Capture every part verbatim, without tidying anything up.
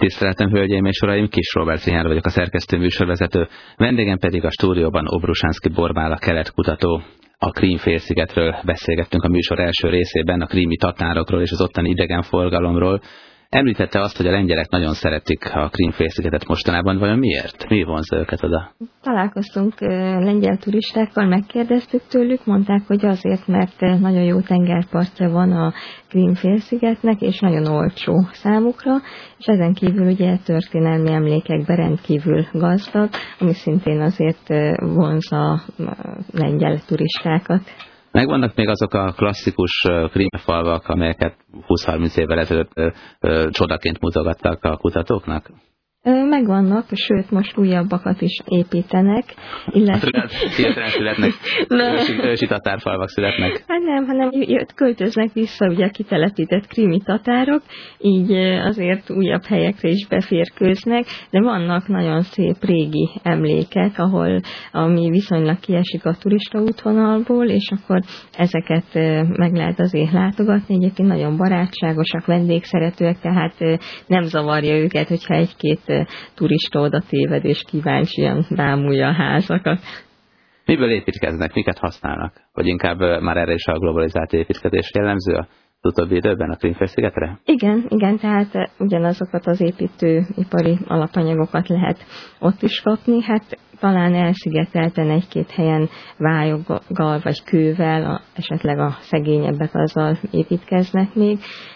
Tiszteletem, hölgyeim és uraim, Kis Róbert Richárd vagyok, a szerkesztő műsorvezető, vendégem pedig a stúdióban Obrusánszky Borbála keletkutató. A Krím-félszigetről beszélgettünk a műsor első részében, a krími tatárokról és az ottani idegenforgalomról. Említette azt, hogy a lengyelek nagyon szeretik a Krím-félszigetet mostanában, vajon miért? Mi vonzza őket oda? Találkoztunk lengyel turistákkal, megkérdeztük tőlük, mondták, hogy azért, mert nagyon jó tengerpartja van a Krím-félszigetnek, és nagyon olcsó számukra, és ezen kívül ugye történelmi emlékekben rendkívül gazdag, ami szintén azért vonzza a lengyel turistákat. Megvannak még azok a klasszikus krímfalvak, amelyeket húsz-harminc évvel ezelőtt csodaként mutogattak a kutatóknak? Megvannak, sőt, most újabbakat is építenek. Illetve... Hirtelen születnek, ősi, ősi tatárfalvak születnek. Hát nem, hanem jött, költöznek vissza ugye a kitelepített krími tatárok, így azért újabb helyekre is beférkőznek, de vannak nagyon szép régi emlékek, ahol ami viszonylag kiesik a turista útvonalból, és akkor ezeket meg lehet azért látogatni. Egyébként nagyon barátságosak, vendégszeretőek, tehát nem zavarja őket, hogyha egy-két turista oda téved és kíváncsian bámulja a házakat. Miből építkeznek, miket használnak? Vagy inkább már erre is a globalizált építkezés jellemző az utóbbi időben a Krím-félszigetre? Igen, igen, tehát ugyanazokat az építőipari alapanyagokat lehet ott is kapni. Hát talán elszigetelten egy-két helyen vályoggal vagy kővel, a, esetleg a szegényebbek azzal építkeznek még.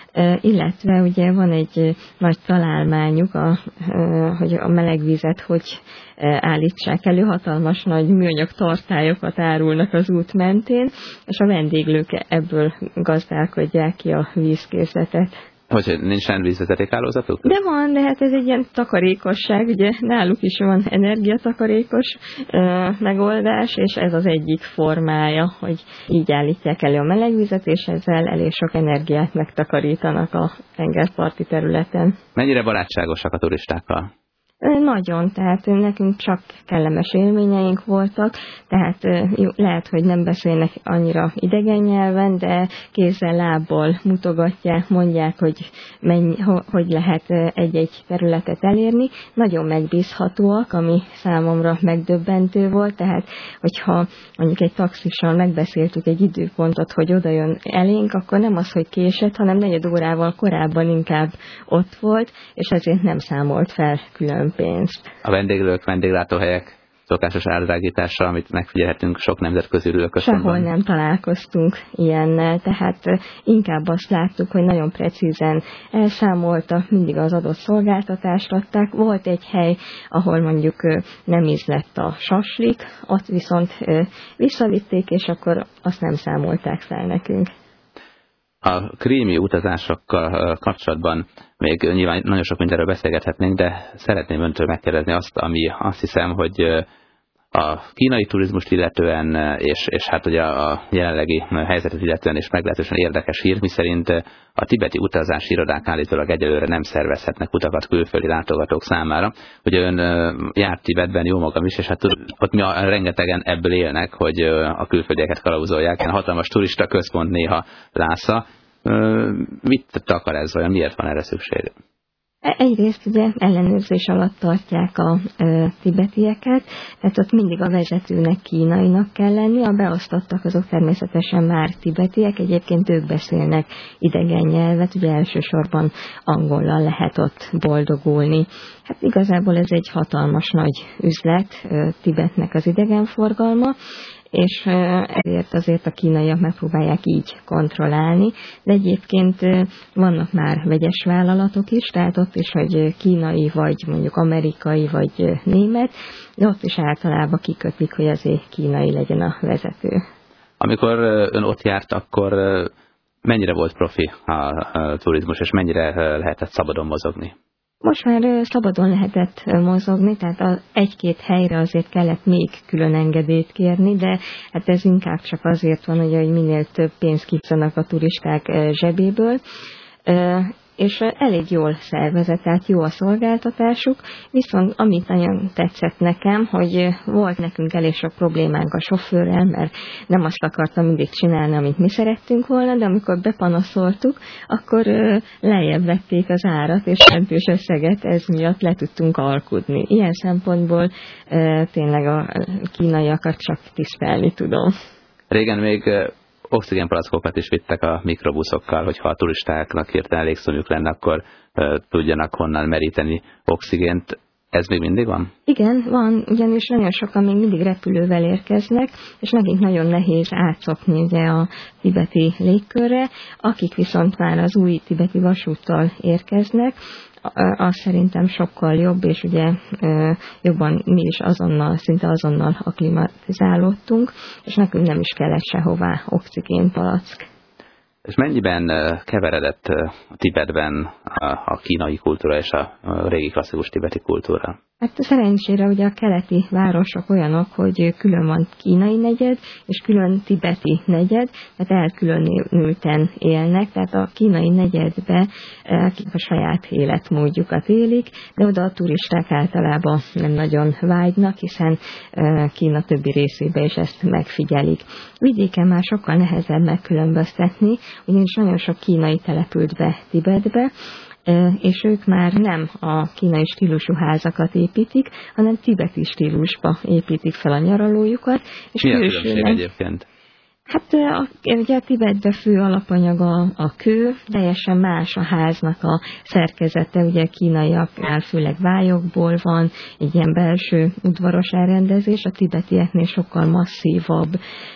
Illetve ugye van egy nagy találmányuk, a, hogy a melegvizet hogy állítsák elő, hatalmas nagy műanyag tartályokat árulnak az út mentén, és a vendéglők ebből gazdálkodják ki a vízkészletet. Hogy nincsen vízvezetékhálózatuk? De van, de hát ez egy ilyen takarékosság, ugye náluk is van energiatakarékos ö, megoldás, és ez az egyik formája, hogy így állítják elő a melegvizet, és ezzel elég sok energiát megtakarítanak a tengerparti területen. Mennyire barátságosak a turistákkal? Nagyon, tehát nekünk csak kellemes élményeink voltak, tehát lehet, hogy nem beszélnek annyira idegen nyelven, de kézzel, lábbal mutogatják, mondják, hogy mennyi, hogy lehet egy-egy területet elérni. Nagyon megbízhatóak, ami számomra megdöbbentő volt, tehát hogyha mondjuk egy taxissal megbeszéltük egy időpontot, hogy oda jön elénk, akkor nem az, hogy késett, hanem negyed órával korábban inkább ott volt, és ezért nem számolt fel külön pénzt. A vendéglők, vendéglátóhelyek szokásos árdrágítása, amit megfigyelhetünk sok nemzetközi ülőközpontban. Sehol nem találkoztunk ilyennel, tehát inkább azt láttuk, hogy nagyon precízen elszámoltak, mindig az adott szolgáltatást adták. Volt egy hely, ahol mondjuk nem ízlett a saslik, ott viszont visszavitték, és akkor azt nem számolták fel nekünk. A krími utazásokkal kapcsolatban még nyilván nagyon sok mindenről beszélgethetnénk, de szeretném öntől megkérdezni azt, ami azt hiszem, hogy a kínai turizmust illetően, és, és hát ugye a jelenlegi helyzetet illetően is meglehetősen érdekes hír, miszerint a tibeti utazási irodák állítólag egyelőre nem szervezhetnek utakat külföldi látogatók számára. Ugye ön járt Tibetben, jó magam is, és hát ott mi a, rengetegen ebből élnek, hogy a külföldieket kalauzolják. Ilyen hatalmas turista központ néha Lhasa. Mit akar ez olyan? Miért van erre szükség? Egyrészt ugye ellenőrzés alatt tartják a e, tibetieket, tehát ott mindig a vezetőnek kínainak kell lenni, a beosztottak azok természetesen már tibetiek, egyébként ők beszélnek idegen nyelvet, ugye elsősorban angollal lehet ott boldogulni. Hát igazából ez egy hatalmas nagy üzlet, e, Tibetnek az idegenforgalma, és ezért azért a kínaiak megpróbálják így kontrollálni, de egyébként vannak már vegyes vállalatok is, tehát ott is, hogy kínai, vagy mondjuk amerikai, vagy német, de ott is általában kikötik, hogy azért kínai legyen a vezető. Amikor ön ott járt, akkor mennyire volt profi a turizmus, és mennyire lehetett szabadon mozogni? Most már szabadon lehetett mozogni, tehát egy-két helyre azért kellett még külön engedélyt kérni, de hát ez inkább csak azért van, hogy minél több pénzt kihozzanak a turisták zsebéből. és elég jól szervezett, tehát jó a szolgáltatásuk, viszont amit nagyon tetszett nekem, hogy volt nekünk elég sok problémánk a sofőrrel, mert nem azt akartam mindig csinálni, amit mi szerettünk volna, de amikor bepanaszoltuk, akkor lejjebb vették az árat, és jelentős összeget ez miatt le tudtunk alkudni. Ilyen szempontból tényleg a kínaiakat csak tisztelni tudom. Régen még oxigénpalackokat is vittek a mikrobuszokkal, hogyha a turistáknak hirtelen légszomjuk lenne, akkor uh, tudjanak honnan meríteni oxigént. Ez még mindig van? Igen, van, ugyanis nagyon sokan még mindig repülővel érkeznek, és nekik nagyon nehéz átszokni ugye a tibeti légkörre, akik viszont már az új tibeti vasúttal érkeznek, az szerintem sokkal jobb, és ugye jobban mi is azonnal, szinte azonnal akklimatizálódtunk, és nekünk nem is kellett sehová oxigénpalack. És mennyiben keveredett Tibetben a kínai kultúra és a régi klasszikus tibeti kultúra? Hát szerencsére ugye a keleti városok olyanok, hogy külön van kínai negyed, és külön tibeti negyed, tehát elkülönülten élnek, tehát a kínai negyedbe akik a saját életmódjukat élik, de oda a turisták általában nem nagyon vágynak, hiszen Kína többi részébe is ezt megfigyelik. Vidéken már sokkal nehezebb megkülönböztetni, ugyanis nagyon sok kínai települt be Tibetbe, és ők már nem a kínai stílusú házakat építik, hanem tibeti stílusba építik fel a nyaralójukat. És mi a különbség egyébként? Hát a, ugye a Tibetben fő alapanyaga a kő, teljesen más a háznak a szerkezete, ugye kínaiaknál főleg vályokból van, egy ilyen belső udvaros elrendezés, a tibetieknél sokkal masszívabb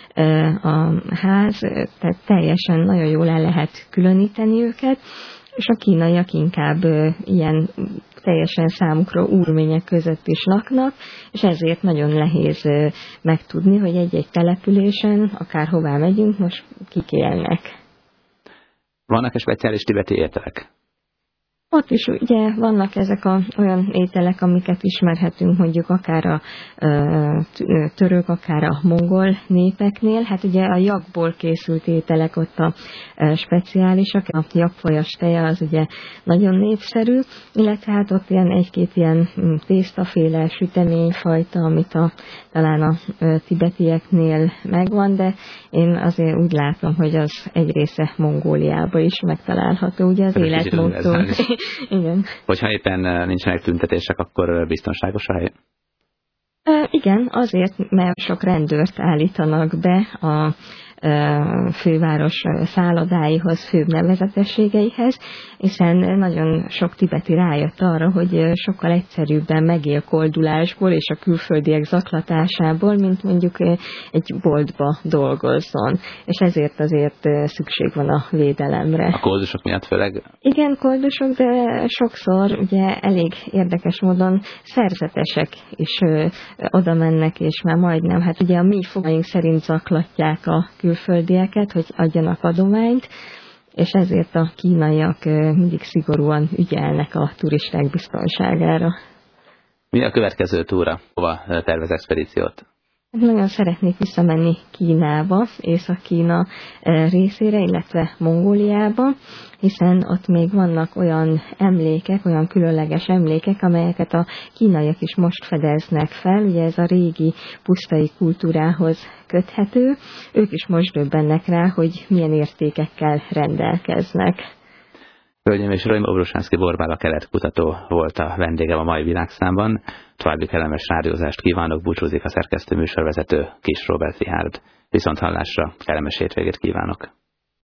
a ház, tehát teljesen nagyon jól el lehet különíteni őket, és a kínaiak inkább ilyen teljesen számukra úrmények között is laknak, és ezért nagyon nehéz megtudni, hogy egy-egy településen, akárhová megyünk, most kik élnek. Vannak-e speciális tibeti ételek? Ott is ugye vannak ezek a, olyan ételek, amiket ismerhetünk mondjuk akár a ö, török, akár a mongol népeknél. Hát ugye a jakból készült ételek ott a e, speciálisak, a jakfajas teje az ugye nagyon népszerű, illetve hát ott ilyen egy-két ilyen tésztaféle süteményfajta, amit a, talán a e, tibetieknél megvan, de én azért úgy látom, hogy az egy része Mongóliában is megtalálható, ugye az életmódtól. Igen. Hogyha éppen nincsenek tüntetések, akkor biztonságos a hely? E, igen, azért, mert sok rendőrt állítanak be a főváros szállodáihoz, főbb nevezetességeihez, hiszen nagyon sok tibeti rájött arra, hogy sokkal egyszerűbben megél koldulásból és a külföldiek zaklatásából, mint mondjuk egy boltba dolgozzon. És ezért azért szükség van a védelemre. A koldusok miatt főleg? Igen, koldusok, de sokszor ugye elég érdekes módon szerzetesek is oda mennek, és már majdnem, hát ugye a mi fogaink szerint zaklatják a külföldieket, hogy adjanak adományt, és ezért a kínaiak mindig szigorúan ügyelnek a turisták biztonságára. Mi a következő túra? Hova tervez expedíciót? Nagyon szeretnék visszamenni Kínába, Észak-Kína részére, illetve Mongóliába, hiszen ott még vannak olyan emlékek, olyan különleges emlékek, amelyeket a kínaiak is most fedeznek fel. Ugye ez a régi pusztai kultúrához köthető. Ők is most döbbennek rá, hogy milyen értékekkel rendelkeznek. Hölgyeim és Uraim, Obrosánszky Borbála keletkutató volt a vendégem a mai világszámban. További kellemes rádiózást kívánok, búcsúzik a szerkesztő műsorvezető Kis Róbert Richárd. Viszont hallásra, kellemes hétvégét kívánok!